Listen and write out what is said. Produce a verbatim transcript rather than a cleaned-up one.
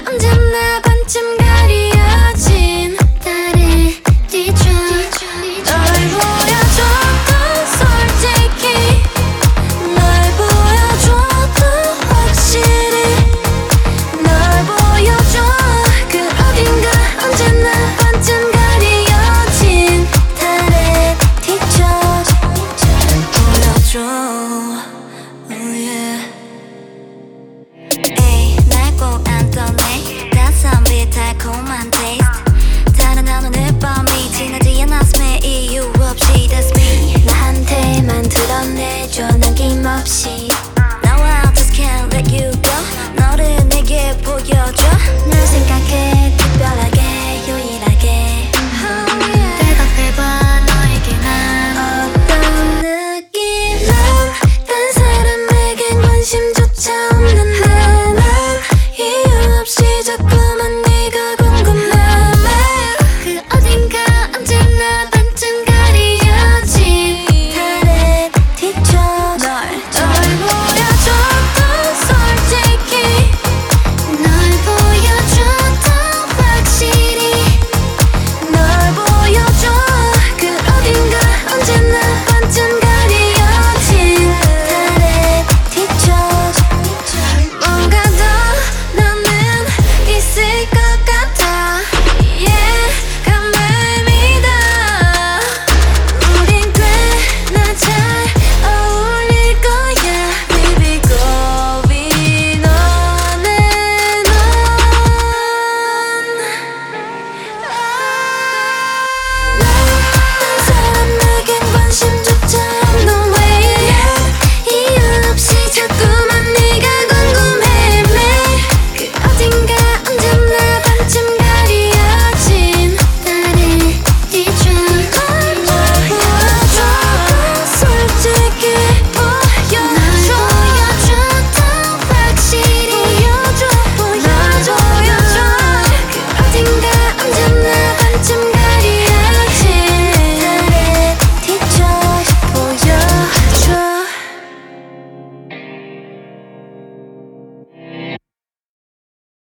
언제나 반쯤 가려진 달에 뒤져 널 보여줘도 솔직히 널 보여줘도 확실히 널 보여줘 그 어딘가 언제나 반쯤 가려진 달에 뒤져 보여줘 oh yeah. 에이 날 꼭 안 떠내 가성비 달콤한 taste 다른 한눈에 밤이 지나지 않았음에 이유 없이 That's me 나한테만 드러내줘 남김없이 Now I just can't let you go 너를 내게 보여줘 널 생각해 특별하게 유일하게 대답해봐 너에게 난 어떤 느낌 난 딴 사람에겐 관심조차 없는 난 이유 없이 자꾸만